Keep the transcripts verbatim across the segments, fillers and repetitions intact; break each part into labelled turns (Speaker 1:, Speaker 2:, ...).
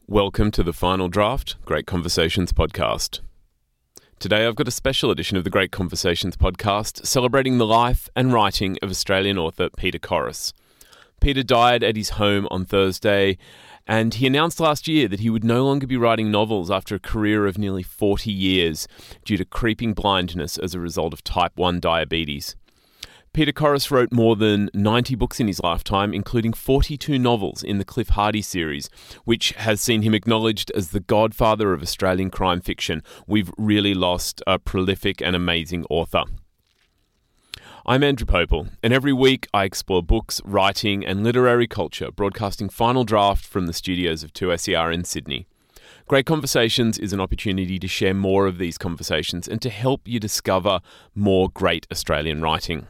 Speaker 1: Welcome to the Final Draft Great Conversations podcast. Today I've got a special edition of the Great Conversations podcast celebrating the life and writing of Australian author Peter Corris. Peter died at his home on Thursday, and he announced last year that he would no longer be writing novels after a career of nearly forty years due to creeping blindness as a result of type one diabetes. Peter Corris wrote more than ninety books in his lifetime, including forty-two novels in the Cliff Hardy series, which has seen him acknowledged as the godfather of Australian crime fiction. We've really lost a prolific and amazing author. I'm Andrew Popel, and every week I explore books, writing and literary culture, broadcasting Final Draft from the studios of two S E R in Sydney. Great Conversations is an opportunity to share more of these conversations and to help you discover more great Australian writing.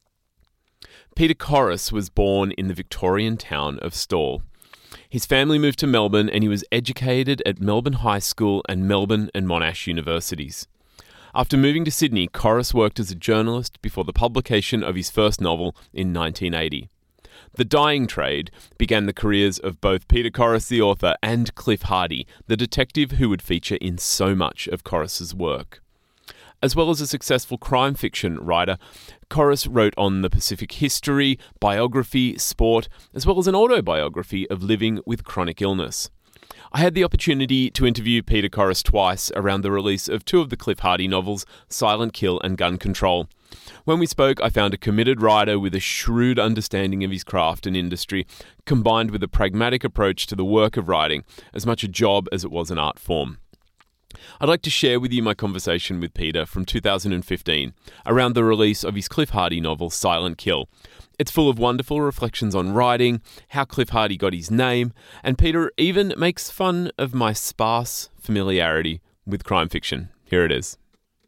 Speaker 1: Peter Corris was born in the Victorian town of Stawell. His family moved to Melbourne and he was educated at Melbourne High School and Melbourne and Monash universities. After moving to Sydney, Corris worked as a journalist before the publication of his first novel in nineteen eighty. The Dying Trade began the careers of both Peter Corris, the author, and Cliff Hardy, the detective who would feature in so much of Corris's work. As well as a successful crime fiction writer, Corris wrote on the Pacific history, biography, sport, as well as an autobiography of living with chronic illness. I had the opportunity to interview Peter Corris twice around the release of two of the Cliff Hardy novels, Silent Kill and Gun Control. When we spoke, I found a committed writer with a shrewd understanding of his craft and industry, combined with a pragmatic approach to the work of writing, as much a job as it was an art form. I'd like to share with you my conversation with Peter from two thousand fifteen around the release of his Cliff Hardy novel Silent Kill. It's full of wonderful reflections on writing, how Cliff Hardy got his name, and Peter even makes fun of my sparse familiarity with crime fiction. Here it is.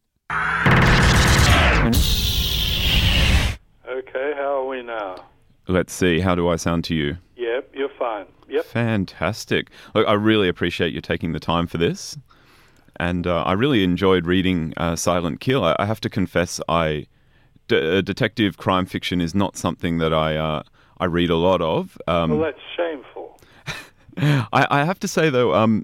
Speaker 2: Okay, how are we now?
Speaker 1: Let's see, how do I sound to you?
Speaker 2: Yep, you're fine. Yep.
Speaker 1: Fantastic. Look, I really appreciate you taking the time for this. And uh, I really enjoyed reading uh, Silent Kill. I, I have to confess, I d- detective crime fiction is not something that I uh, I read a lot of. Um,
Speaker 2: well, that's shameful.
Speaker 1: I, I have to say, though, um,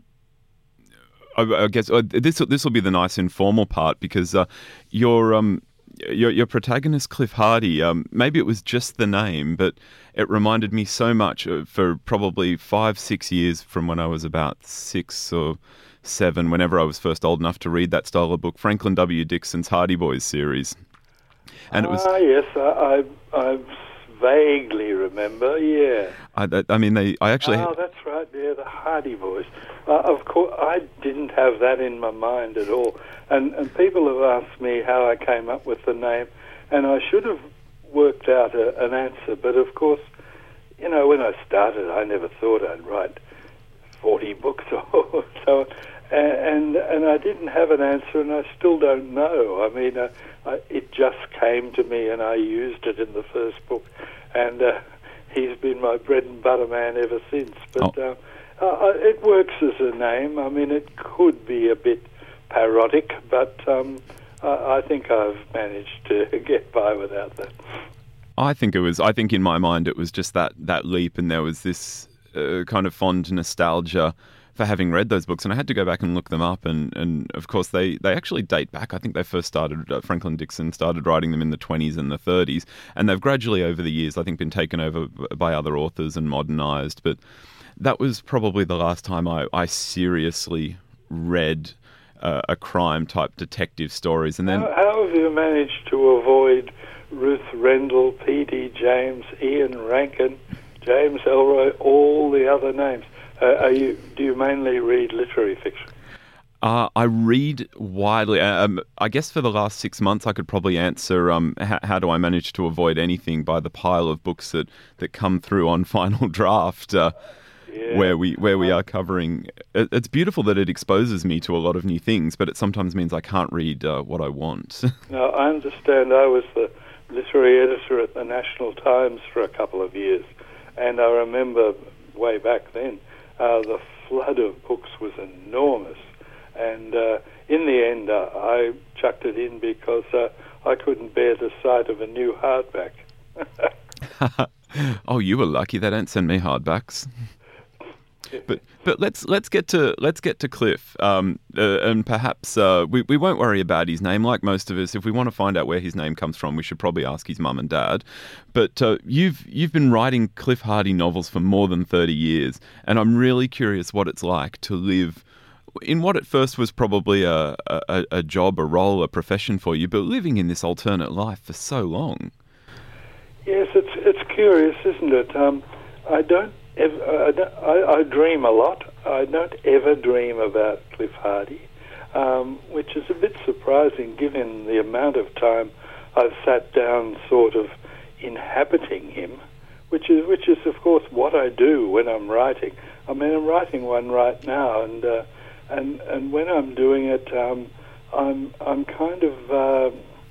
Speaker 1: I, I guess uh, this this will be the nice informal part because uh, your um your your protagonist Cliff Hardy, um, maybe it was just the name, but it reminded me so much uh, for probably five six years from when I was about six or seven, whenever I was first old enough to read that style of book, Franklin W. Dixon's Hardy Boys series. And it was.
Speaker 2: Ah, yes, I, I, I vaguely remember. Yeah.
Speaker 1: I, I mean, they. I actually.
Speaker 2: Oh, that's right. Yeah, the Hardy Boys. Uh, of course, I didn't have that in my mind at all. And and people have asked me how I came up with the name, and I should have worked out a, an answer. But of course, you know, when I started, I never thought I'd write forty books or so. And and I didn't have an answer, and I still don't know. I mean, uh, I, it just came to me, and I used it in the first book, and uh, he's been my bread and butter man ever since. But
Speaker 1: oh.
Speaker 2: uh, uh, it works as a name. I mean, it could be a bit parodic, but um, I, I think I've managed to get by without that.
Speaker 1: I think it was. I think in my mind it was just that that leap, and there was this uh, kind of fond nostalgia for having read those books, and I had to go back and look them up, and, and of course they, they actually date back. I think they first started, uh, Franklin Dixon started writing them in the twenties and the thirties, and they've gradually over the years, I think, been taken over by other authors and modernised, but that was probably the last time I, I seriously read uh, a crime-type detective stories. And then,
Speaker 2: how, how have you managed to avoid Ruth Rendell, P D James, Ian Rankin, James Elroy, all the other names? Uh, are you, do you mainly read literary fiction?
Speaker 1: Uh, I read widely. Um, I guess for the last six months, I could probably answer um, how, how do I manage to avoid anything by the pile of books that, that come through on Final Draft, uh, yeah. where we where we are covering. It, it's beautiful that it exposes me to a lot of new things, but it sometimes means I can't read uh, what I want.
Speaker 2: Now, I understand I was the literary editor at the National Times for a couple of years, and I remember way back then, Uh, the flood of books was enormous, and uh, in the end uh, I chucked it in because uh, I couldn't bear the sight of a new hardback.
Speaker 1: Oh, you were lucky. They don't send me hardbacks. But but let's let's get to let's get to Cliff, um, uh, and perhaps uh, we we won't worry about his name. Like most of us, if we want to find out where his name comes from, we should probably ask his mum and dad. But uh, you've you've been writing Cliff Hardy novels for more than thirty years, and I'm really curious what it's like to live in what at first was probably a a, a job, a role, a profession for you, but living in this alternate life for so long.
Speaker 2: Yes, it's it's curious, isn't it? Um, I don't. I, I, I dream a lot. I don't ever dream about Cliff Hardy, um, which is a bit surprising given the amount of time I've sat down sort of inhabiting him, which is, which is of course, what I do when I'm writing. I mean, I'm writing one right now, and uh, and and when I'm doing it, um, I'm I'm kind of uh,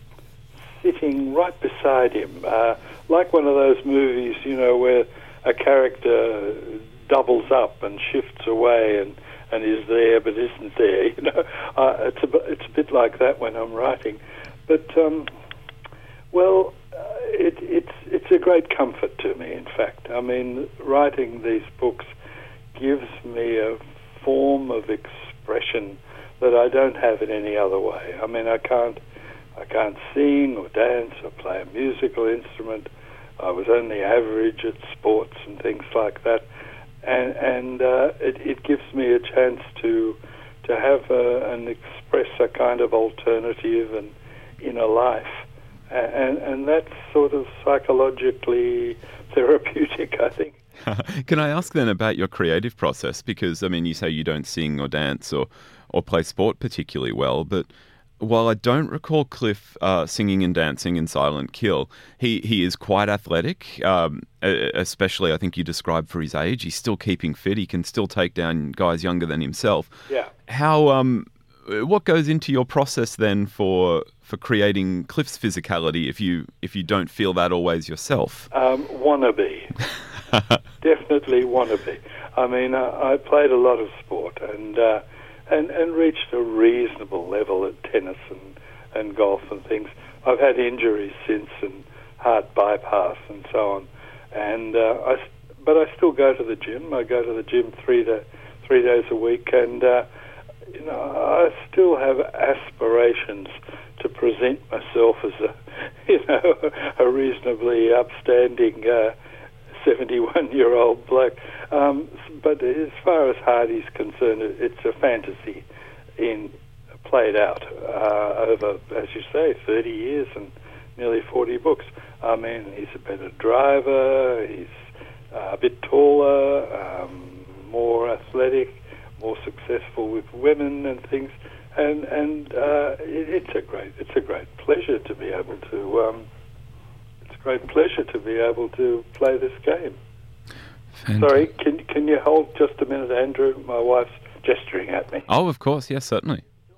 Speaker 2: sitting right beside him, uh, like one of those movies, you know, where a character doubles up and shifts away and, and is there but isn't there. You know, uh, it's a it's a bit like that when I'm writing. But um, well, uh, it, it's it's a great comfort to me. In fact, I mean, writing these books gives me a form of expression that I don't have in any other way. I mean, I can't I can't sing or dance or play a musical instrument. I was only average at sports and things like that, and and uh, it, it gives me a chance to to have a, and express a kind of alternative and inner life, and and that's sort of psychologically therapeutic, I think.
Speaker 1: Can I ask then about your creative process? Because I mean, you say you don't sing or dance or or play sport particularly well, but while I don't recall Cliff uh, singing and dancing in Silent Kill, he, he is quite athletic, um, especially I think you described for his age. He's still keeping fit. He can still take down guys younger than himself.
Speaker 2: Yeah.
Speaker 1: How um, what goes into your process then for for creating Cliff's physicality if you if you don't feel that always yourself?
Speaker 2: Um, wannabe. Definitely wannabe. I mean, uh, I played a lot of sport and. Uh, And, and reached a reasonable level at tennis and, and golf and things. I've had injuries since and heart bypass and so on. And uh, I, but I still go to the gym. I go to the gym three to, three days a week, and uh, you know I still have aspirations to present myself as a you know a reasonably upstanding uh, seventy-one-year-old bloke. Um, but as far as Hardy's concerned, it's a fantasy in played out uh, over, as you say, thirty years and nearly forty books. I mean, he's a better driver, he's uh, a bit taller, um, more athletic, more successful with women and things. And and uh, it, it's a great it's a great pleasure to be able to. Um, Great pleasure to be able to play this game.
Speaker 1: Fantastic.
Speaker 2: Sorry, can can you hold just a minute, Andrew? My wife's gesturing at me.
Speaker 1: Oh, of course, yes, certainly.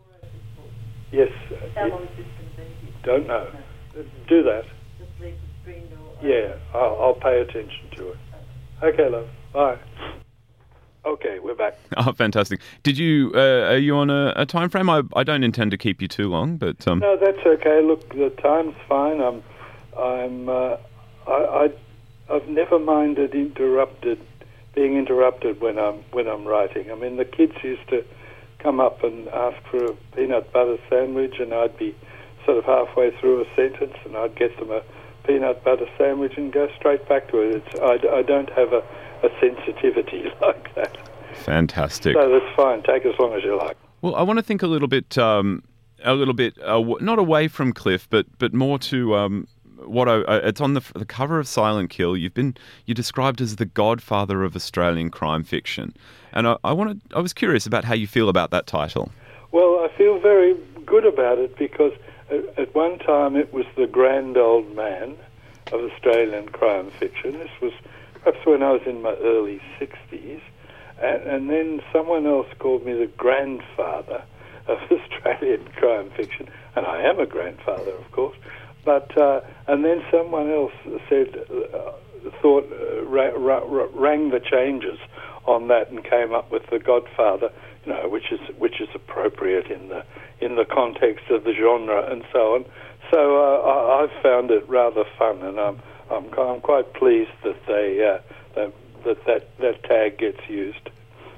Speaker 2: Yes.
Speaker 3: How long is this going to be?
Speaker 2: Don't know. Do that.
Speaker 3: Just leave the screen door open.
Speaker 2: Yeah, I'll, I'll pay attention to it. Okay, love. Bye. Okay, we're back.
Speaker 1: Oh, fantastic. Did you, uh, are you on a, a time frame? I, I don't intend to keep you too long, but... Um...
Speaker 2: No, that's okay. Look, the time's fine. I'm... I'm, uh, I, I, I've never minded interrupted, being interrupted when I'm when I'm writing. I mean, the kids used to come up and ask for a peanut butter sandwich, and I'd be sort of halfway through a sentence, and I'd get them a peanut butter sandwich and go straight back to it. It's, I, I don't have a, a sensitivity like that.
Speaker 1: Fantastic.
Speaker 2: So that's fine. Take as long as you like.
Speaker 1: Well, I want to think a little bit, um, a little bit, uh, not away from Cliff, but but more to. Um, What I, it's on the, the cover of Silent Kill. You've been you're described as the godfather of Australian crime fiction, and I, I wanted I was curious about how you feel about that title.
Speaker 2: Well, I feel very good about it because at, at one time it was the grand old man of Australian crime fiction. This was perhaps when I was in my early sixties, and, and then someone else called me the grandfather of Australian crime fiction, and I am a grandfather, of course. But uh, and then someone else said, uh, thought, uh, ra- ra- rang the changes on that and came up with the Godfather, you know, which is which is appropriate in the in the context of the genre and so on. So uh, I, I've found it rather fun, and I'm I'm, I'm quite pleased that they uh, that, that that that tag gets used.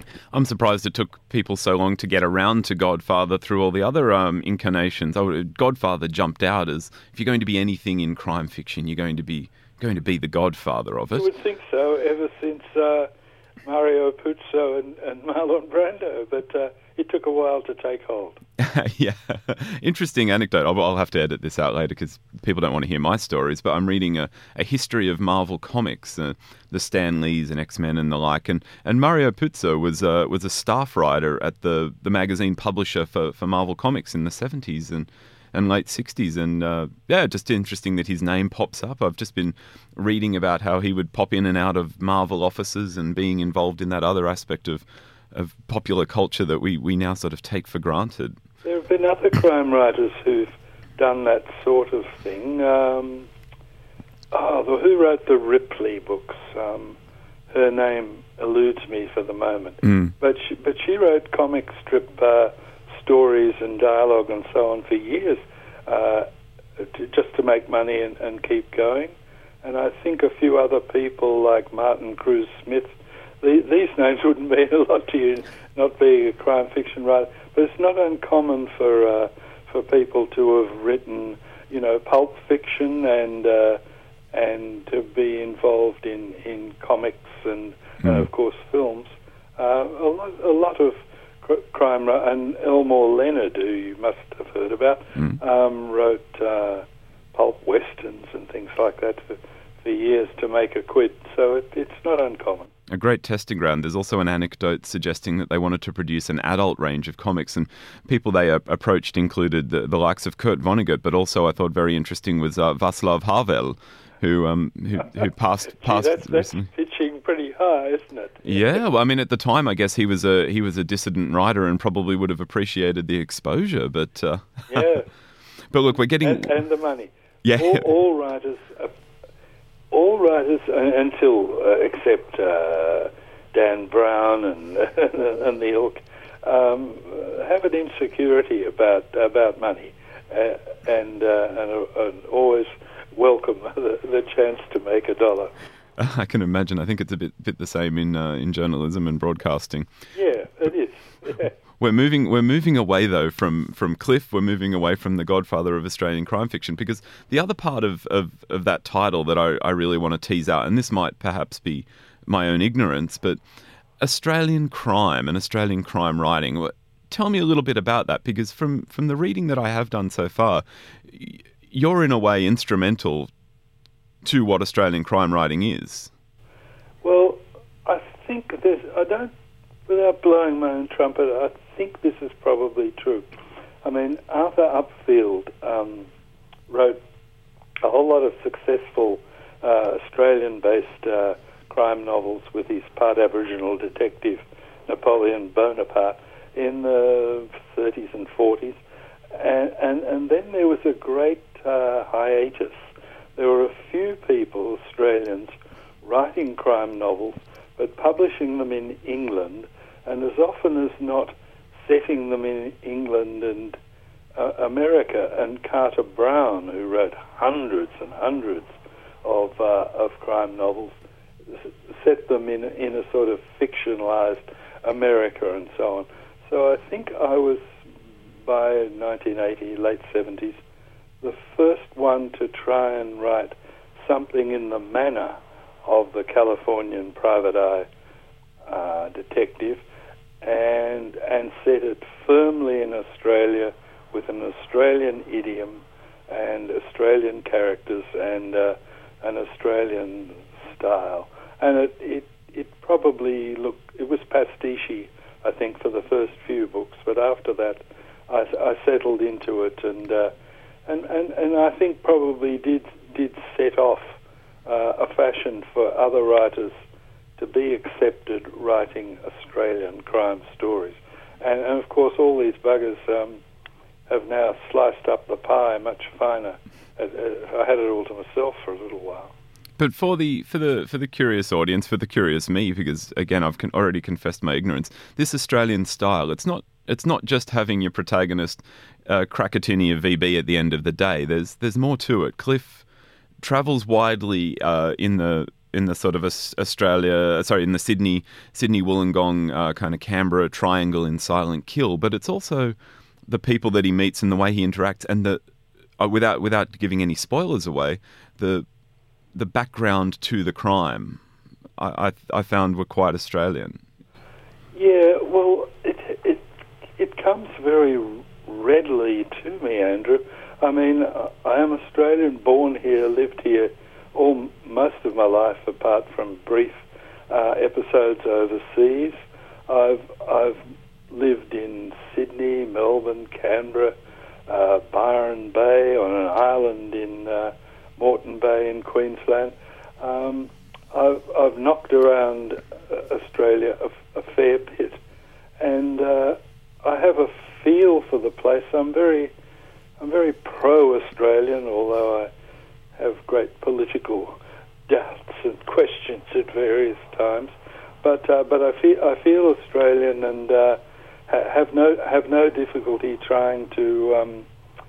Speaker 1: I'm surprised it took people so long to get around to Godfather through all the other um, incarnations. Oh, Godfather jumped out as, if you're going to be anything in crime fiction, you're going to be going to be the Godfather of it.
Speaker 2: I would think so, ever since uh, Mario Puzo and, and Marlon Brando, but uh, it took a while to take hold.
Speaker 1: Yeah, interesting anecdote. I'll, I'll have to edit this out later because people don't want to hear my stories, but I'm reading a, a history of Marvel Comics, uh, the Stan Lees and X-Men and the like, and, and Mario Puzo was, uh, was a staff writer at the, the magazine publisher for, for Marvel Comics in the seventies and and late sixties, and uh, yeah, just interesting that his name pops up. I've just been reading about how he would pop in and out of Marvel offices and being involved in that other aspect of of popular culture that we, we now sort of take for granted.
Speaker 2: There have been other crime writers who've done that sort of thing. Um, oh, the, who wrote the Ripley books? Um, her name eludes me for the moment.
Speaker 1: Mm.
Speaker 2: But she, but she wrote comic strip uh, stories and dialogue and so on for years, uh, to, just to make money and, and keep going. And I think a few other people like Martin Cruz Smith. The, these names wouldn't mean a lot to you, not being a crime fiction writer, but it's not uncommon for uh, for people to have written, you know, pulp fiction and uh, and to be involved in, in comics and, mm. and of course films. Uh, a lot, a lot of crime, and Elmore Leonard, who you must have heard about, mm. um, wrote uh, pulp westerns and things like that for, for years to make a quid. So it, it's not uncommon.
Speaker 1: A great testing ground. There's also an anecdote suggesting that they wanted to produce an adult range of comics, and people they uh, approached included the, the likes of Kurt Vonnegut, but also I thought very interesting was uh, Václav Havel, who um who, who passed
Speaker 2: Gee,
Speaker 1: passed
Speaker 2: that's, that's
Speaker 1: recently.
Speaker 2: pitching pretty high, isn't it?
Speaker 1: Yeah, well, I mean, at the time, I guess he was a he was a dissident writer and probably would have appreciated the exposure. But uh,
Speaker 2: yeah,
Speaker 1: but look, we're getting
Speaker 2: and, and the money.
Speaker 1: Yeah,
Speaker 2: all, all writers, uh, all writers uh, until uh, except uh, Dan Brown and and the ilk um, have an insecurity about about money, uh, and, uh, and uh, and always welcome the, the chance to make a dollar.
Speaker 1: I can imagine. I think it's a bit bit the same in uh, in journalism and broadcasting.
Speaker 2: Yeah, it is. Yeah.
Speaker 1: We're moving we're moving away though from, from Cliff. We're moving away from the Godfather of Australian crime fiction, because the other part of, of, of that title that I, I really want to tease out, and this might perhaps be my own ignorance, but Australian crime and Australian crime writing. Tell me a little bit about that, because from, from the reading that I have done so far, you're in a way instrumental to what Australian crime writing is.
Speaker 2: Well, I think there's, I don't, without blowing my own trumpet, I think this is probably true. I mean, Arthur Upfield um, wrote a whole lot of successful uh, Australian-based uh, crime novels with his part Aboriginal detective Napoleon Bonaparte in the thirties and forties. And, and, and then there was a great uh, hiatus. There were a few people, Australians, writing crime novels, but publishing them in England, and as often as not setting them in England and uh, America. And Carter Brown, who wrote hundreds and hundreds of uh, of crime novels, set them in in a sort of fictionalized America and so on. So I think I was, by nineteen eighty, late seventies, the first one to try and write something in the manner of the Californian private eye uh, detective, and and set it firmly in Australia with an Australian idiom and Australian characters and uh, an Australian style. And it, it it probably looked, it was pastiche, I think, for the first few books, but after that I, I settled into it, and uh, and, and and I think probably did did set off uh, a fashion for other writers to be accepted writing Australian crime stories. And, and of course, all these buggers um, have now sliced up the pie much finer. I had it all to myself for a little while.
Speaker 1: But for the for the for the curious audience, for the curious me, because again I've con- already confessed my ignorance, this Australian style, it's not it's not just having your protagonist uh, crack a tinny of V B at the end of the day. There's there's more to it. Cliff travels widely uh, in the in the sort of Aus- Australia, sorry, in the Sydney, Sydney Wollongong uh, kind of Canberra triangle in Silent Kill, but it's also the people that he meets and the way he interacts, and the uh, without without giving any spoilers away, the the background to the crime, I, I, I found were quite Australian.
Speaker 2: Yeah, well, it it it comes very readily to me, Andrew. I mean, I am Australian, born here, lived here all most of my life, apart from brief uh, episodes overseas. I've I've lived in Sydney, Melbourne, Canberra, uh, Byron Bay, on an island in uh, Moreton Bay in Queensland. Um, I've I've knocked around Australia a, a fair bit, and uh, I have a feel for the place. I'm very I'm very pro-Australian, although I have great political doubts and questions at various times. But uh, but I feel I feel Australian, and uh, ha- have no have no difficulty trying to um,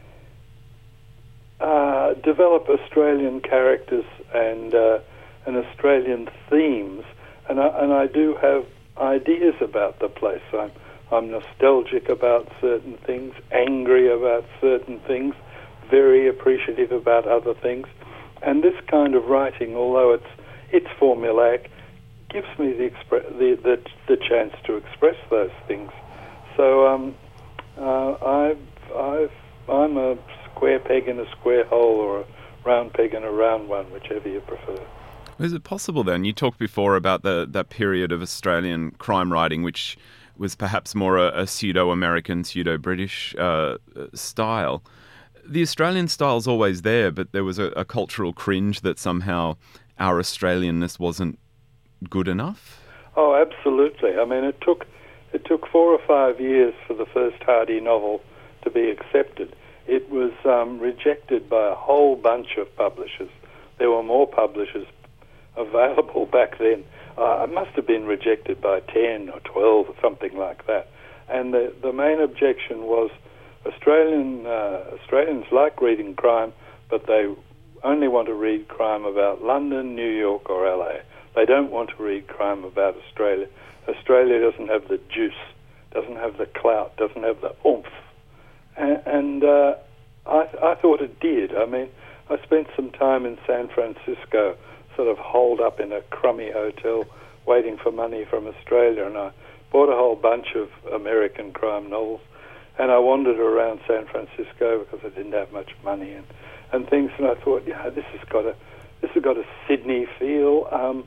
Speaker 2: uh, develop Australian characters and uh, and Australian themes. And I, and I do have ideas about the place. I'm I'm nostalgic about certain things, angry about certain things, very appreciative about other things. And this kind of writing, although it's it's formulaic, gives me the, expre- the the the chance to express those things. So um, uh, I've I've I'm a square peg in a square hole, or a round peg in a round one, whichever you prefer.
Speaker 1: Is it possible then? You talked before about the that period of Australian crime writing, which was perhaps more a, a pseudo-American, pseudo-British uh, style. The Australian style's always there, but there was a, a cultural cringe that somehow our Australianness wasn't good enough?
Speaker 2: Oh, absolutely. I mean, it took it took four or five years for the first Hardy novel to be accepted. It was um, rejected by a whole bunch of publishers. There were more publishers available back then. Uh, it must have been rejected by ten or twelve or something like that. And the, the main objection was Australian uh, Australians like reading crime, but they only want to read crime about London, New York or L A. They don't want to read crime about Australia. Australia doesn't have the juice, doesn't have the clout, doesn't have the oomph. And, and uh, I, I thought it did. I mean, I spent some time in San Francisco, sort of holed up in a crummy hotel waiting for money from Australia, and I bought a whole bunch of American crime novels, and I wandered around San Francisco because I didn't have much money and, and things, and I thought, yeah, this has got a this has got a Sydney feel. Um,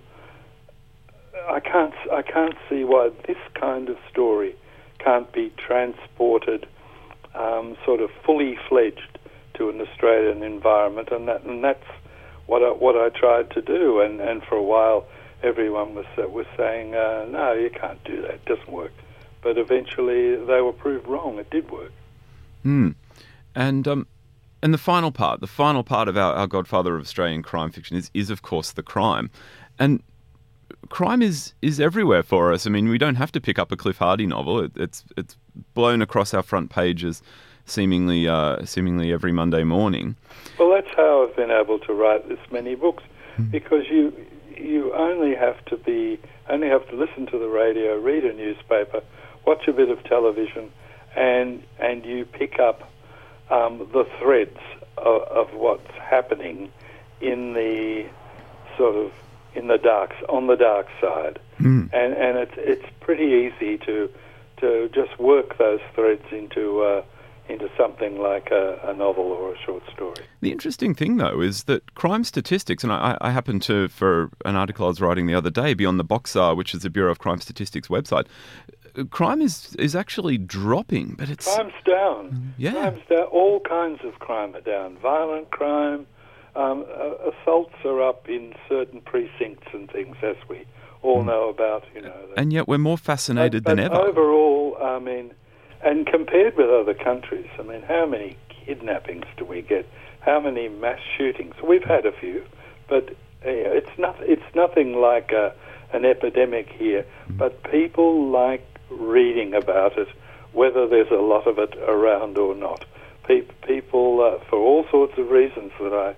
Speaker 2: I can't I can't see why this kind of story can't be transported um, sort of fully fledged to an Australian environment, and that and that's what I, what I tried to do, and, and for a while everyone was uh, was saying, uh, no, you can't do that, it doesn't work. But eventually they were proved wrong, it did work.
Speaker 1: Hmm. And um, and the final part, the final part of our, our Godfather of Australian crime fiction is, is of course, the crime. And crime is, is everywhere for us. I mean, we don't have to pick up a Cliff Hardy novel. It, it's it's blown across our front pages seemingly uh, seemingly every Monday morning.
Speaker 2: Well, that's how I've been able to write this many books, mm-hmm. because you you only have to be only have to listen to the radio, read a newspaper, watch a bit of television, and and you pick up um, the threads of, of what's happening in the sort of in the dark on the dark side, mm. and and it's it's pretty easy to to just work those threads into uh, into something like a, a novel or a short story.
Speaker 1: The interesting thing, though, is that crime statistics, and I, I happened to, for an article I was writing the other day, be on the Boxar, which is the Bureau of Crime Statistics website. Crime is is actually dropping, but it's...
Speaker 2: Crime's down.
Speaker 1: Yeah.
Speaker 2: Crime's down. All kinds of crime are down. Violent crime, um, uh, assaults are up in certain precincts and things, as we all mm. know about, you know.
Speaker 1: And yet we're more fascinated
Speaker 2: but,
Speaker 1: than
Speaker 2: but
Speaker 1: ever.
Speaker 2: Overall, I mean, and compared with other countries, I mean, how many kidnappings do we get? How many mass shootings? We've had a few, but uh, it's not. It's nothing like a, an epidemic here. Mm. But people like reading about it, whether there's a lot of it around or not. Pe- people, uh, for all sorts of reasons that I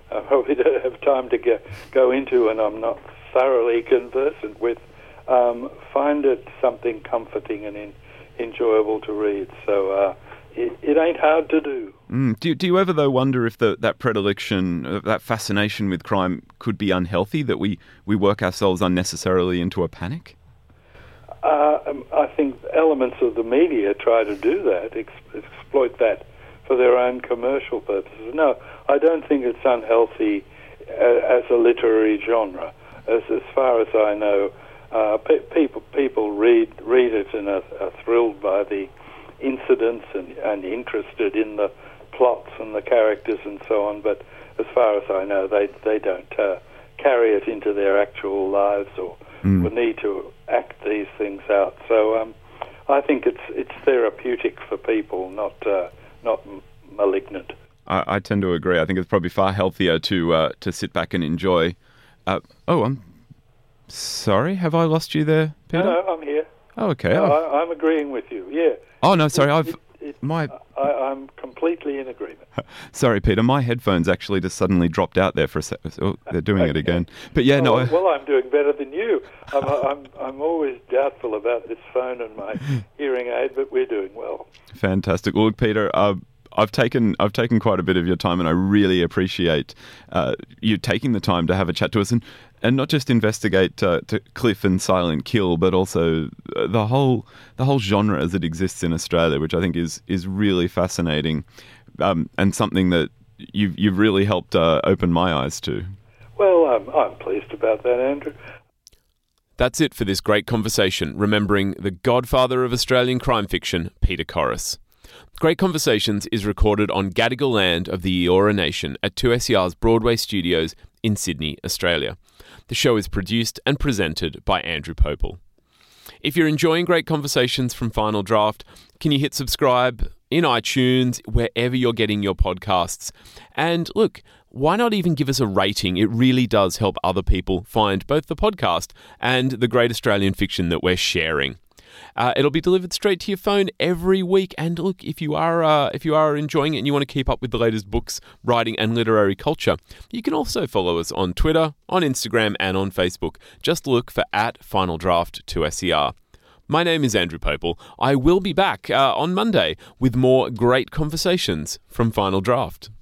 Speaker 2: I probably don't have time to go, go into and I'm not thoroughly conversant with, um, find it something comforting and in, enjoyable to read. So uh, it, it ain't hard to do.
Speaker 1: Mm. Do, do you ever, though, wonder if the, that predilection, uh, that fascination with crime could be unhealthy, that we, we work ourselves unnecessarily into a panic?
Speaker 2: Uh, um, I think elements of the media try to do that, ex- exploit that for their own commercial purposes. No, I don't think it's unhealthy uh, as a literary genre. As, as far as I know, uh, pe- people people read read it and are, are thrilled by the incidents and, and interested in the plots and the characters and so on. But as far as I know, they they don't uh, carry it into their actual lives or, mm. or need to act these things out. So um, I think it's it's therapeutic for people, not uh, not m- malignant.
Speaker 1: I, I tend to agree. I think it's probably far healthier to uh, to sit back and enjoy. Uh, oh, I'm sorry. Have I lost you there, Peter?
Speaker 2: No, no, I'm here.
Speaker 1: Oh, okay.
Speaker 2: No,
Speaker 1: oh.
Speaker 2: I, I'm agreeing with you. Yeah.
Speaker 1: Oh no, sorry.
Speaker 2: It,
Speaker 1: I've
Speaker 2: it, it,
Speaker 1: my.
Speaker 2: I, I'm completely in agreement.
Speaker 1: Sorry, Peter. My headphones actually just suddenly dropped out there for a second. Oh, they're doing okay. it again. But yeah,
Speaker 2: oh,
Speaker 1: no. I...
Speaker 2: Well, I'm doing better than you. I'm, I'm I'm always doubtful about this phone and my hearing aid, but we're doing well.
Speaker 1: Fantastic. Well, look, Peter. Uh, I've taken I've taken quite a bit of your time, and I really appreciate uh, you taking the time to have a chat to us, and, and not just investigate uh, to Cliff and Silent Kill, but also the whole the whole genre as it exists in Australia, which I think is is really fascinating, um, and something that you've you've really helped uh, open my eyes to.
Speaker 2: Well, um, I'm pleased about that, Andrew.
Speaker 1: That's it for this great conversation, remembering the godfather of Australian crime fiction, Peter Corris. Great Conversations is recorded on Gadigal land of the Eora Nation at two S E R's Broadway studios in Sydney, Australia. The show is produced and presented by Andrew Popel. If you're enjoying Great Conversations from Final Draft, can you hit subscribe in iTunes, wherever you're getting your podcasts? And look, why not even give us a rating? It really does help other people find both the podcast and the great Australian fiction that we're sharing. Uh, it'll be delivered straight to your phone every week. And look, if you are uh, if you are enjoying it and you want to keep up with the latest books, writing and literary culture, you can also follow us on Twitter, on Instagram and on Facebook. Just look for at Final Draft two S E R. My name is Andrew Popel. I will be back uh, on Monday with more great conversations from Final Draft.